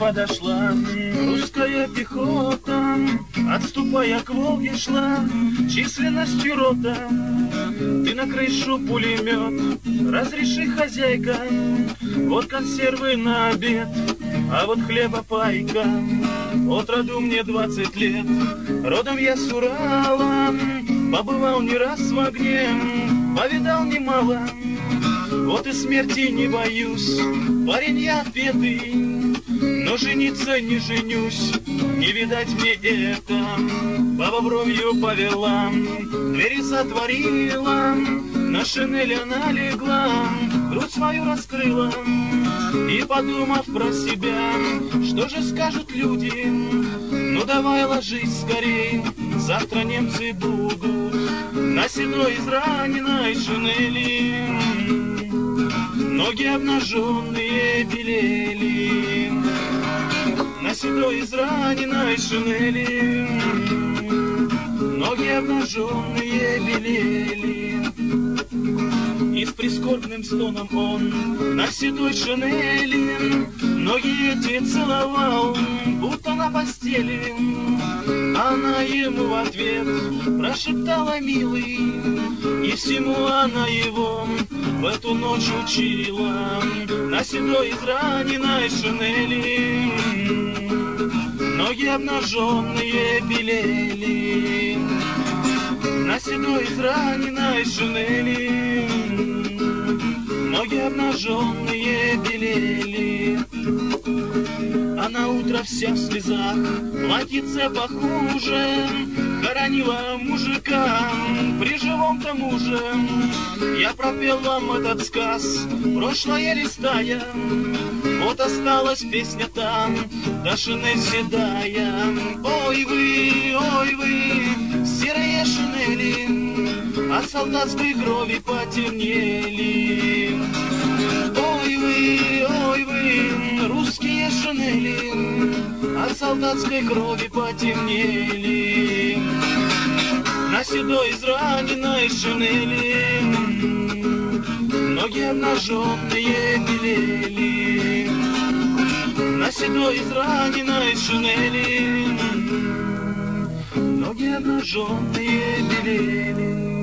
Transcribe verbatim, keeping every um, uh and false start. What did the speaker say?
подошла русская пехота, отступая к Волге шла численностью рота. Ты на крышу пулемет, разреши, хозяйка, вот консервы на обед, а вот хлеба пайка. От роду мне двадцать лет, родом я с Урала, побывал не раз в огне, повидал немало. Вот и смерти не боюсь, парень я отпетый, но жениться не женюсь, не видать мне это. Баба бровью повела, двери затворила, на шинель она легла, грудь свою раскрыла. И, подумав про себя, что же скажут люди, ну давай ложись скорей, завтра немцы будут на седой израненной шинели. Ноги обнаженные белели на седой израненной шинели. Ноги обнаженные белели. И с прискорбным стоном он на седой шинели ноги эти целовал, будто на постели. Она ему в ответ прошептала: милый, и всему она его в эту ночь учила. На седой израненной шинели ноги обнаженные белели. На седой израненной шинели ноги обнаженные белели. А на утро вся в слезах, платьице похуже, хоронила мужика при живом-то муже. Я пропел вам этот сказ, прошлое листая, вот осталась песня там, да шинель седая. Ой вы, ой вы, серые шинели от солдатской крови потемнели. Ой вы, ой вы, русские шинели от солдатской крови потемнели. На седой израненной шинели ноги обнаженные белели. На седой израненной шинели ноги обнаженные белели.